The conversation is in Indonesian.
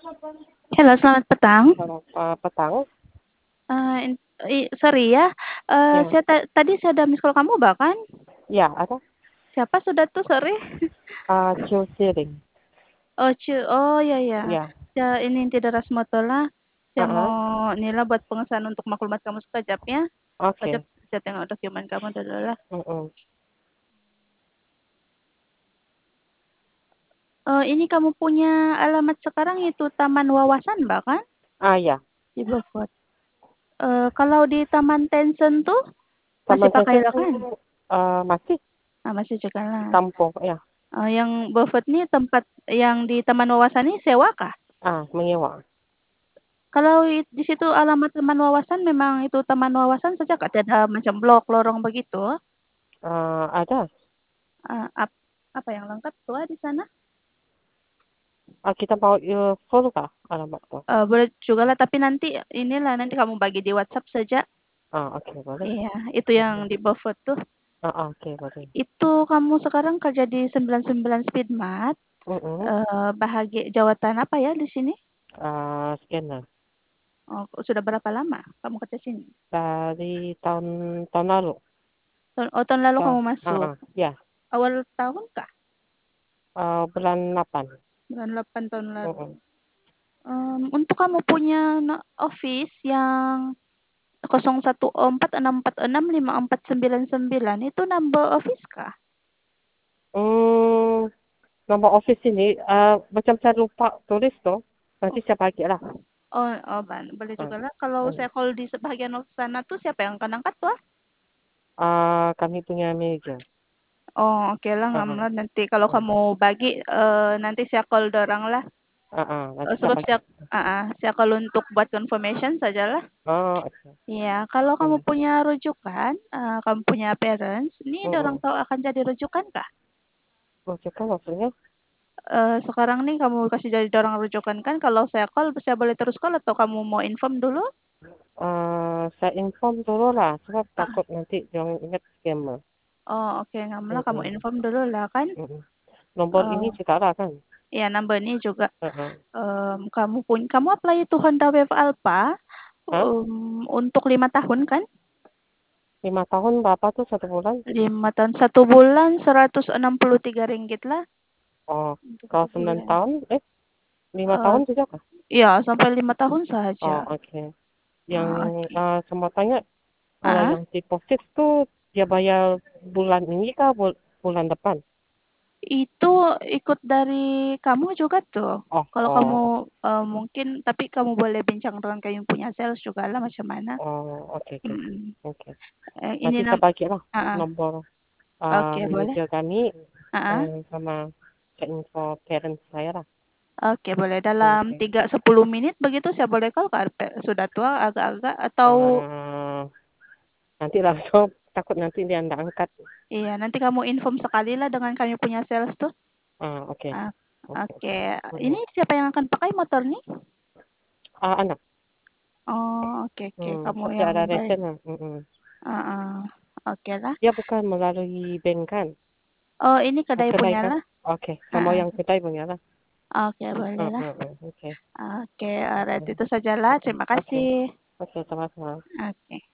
Halo, selamat petang. Selamat petang. Sorry ya, Ya, tadi saya ada miss call kamu bahkan. ya ada Siapa sudah tuh, sorry? Q-Sharing. Oh, ya ya. Ya, Ya, ini tidak Rasmotola. Saya ah, mau Nila buat pengesahan untuk maklumat kamu sekejap ya. Sekejap oke. saya tengok dokumen kamu dulu lah. Mm-mm. Ini kamu punya alamat sekarang itu Taman Wawasan bahkan Ya, di Beaufort. Kalau di Taman Tencent tuh masih Taman pakai Sesen lah tuh kan? masih Masih juga lah. tampung, ya. Yang Beaufort nih tempat yang di Taman Wawasan ini sewa kah? Menyewa. Kalau di situ alamat taman wawasan memang itu taman wawasan saja Kak, tidak ada macam blok, lorong begitu? Ada. Eee, ap apa yang lengkap tuh di sana? Kita mau full kah alamat tuh? Boleh jugalah tapi nanti inilah, nanti kamu bagi di WhatsApp saja. Oke, boleh. Iya, itu yang Mm-mm. di Beaufort tuh. Oke, boleh. Itu kamu sekarang kerja di 99 Speedmart, Mm-mm. bahagia jawatan apa ya di sini? Scanner. Oh, sudah berapa lama kamu kerja sini? Dari tahun lalu. Tahun lalu kamu Ah, masuk? ya. Awal tahun kah? Bulan 8. Bulan 8 tahun lalu. Mm-mm. Untuk kamu punya office yang 0146465499 itu number office kah? Hmm, Nomor office ini, macam saya lupa tulis tuh. Nanti Oh saya bagi lah. oh, boleh Ah, juga lah. Kalau hmm. saya call di sebagian sana tuh siapa yang akan angkat tuh? Kami punya manajer. Oh, oke lah, Ah, ah, ngamlah nanti kalau ah, kamu bagi, nanti saya call dorang lah. Nanti saya Sebab bagi. saya call untuk buat confirmation sajalah. Oke. Iya, kalau kamu Hmm, punya rujukan, kamu punya parents, ini dorang hmm. tahu akan jadi rujukan kah? Maksudnya maksudnya, Sekarang nih kamu kasih jadi dorang rujukan kan, kalau saya call, saya boleh terus call atau kamu mau inform dulu? saya inform dulu lah, sebab Ah, takut nanti jangan ingat scammer. oh, oke, ngamlah kamu Hmm, inform dulu lah kan. hmm. Nomor ini Eh, juga ada kan? ya number ini juga. Ah, ah. Kamu apply itu Honda Wave Alpha Hah? untuk 5 tahun kan? 5 tahun berapa tuh 1 bulan? 5 tahun 1 bulan Rp163 lah Oh, untuk kalau 9 sebulan. tahun, 5 Eh, tahun juga kah? ya sampai 5 tahun saja. Oke. Yang Oke. semua tanya, kalau Ah, yang deposit tuh dia bayar bulan ini kah bulan depan? itu ikut dari kamu juga tuh. Oh, Kalau kamu oh, mungkin, tapi kamu boleh bincang dengan kamu punya sales juga lah macam mana. oke, oke, Mm-mm. oke. Ini Nanti saya bagi lah ah, nomor oke boleh. manajer kami, Ah, sama saya info parents saya lah. oke boleh. Dalam Oke. 3-10 menit begitu saya boleh call Kak? Sudah tua agak-agak atau Eh, Nanti langsung takut nanti dia nggak angkat. iya nanti kamu inform sekali lah dengan kami punya sales tuh. Oke, Ah, oke, oke. oke. Ini Mhm. siapa yang akan pakai motor nih? Anak. Oh, oke oke. Kamu Tapi yang ada baik. resen lah. Oke lah. Dia bukan melalui bank kan? Oh, ini kedai Kedai punya kan? lah. Oke, sama Ah, yang kedai punya lah. oke boleh lah. Oke. Oke, alright Oke. itu sajalah. Terima Oke. kasih. Oke, sama-sama. Oke.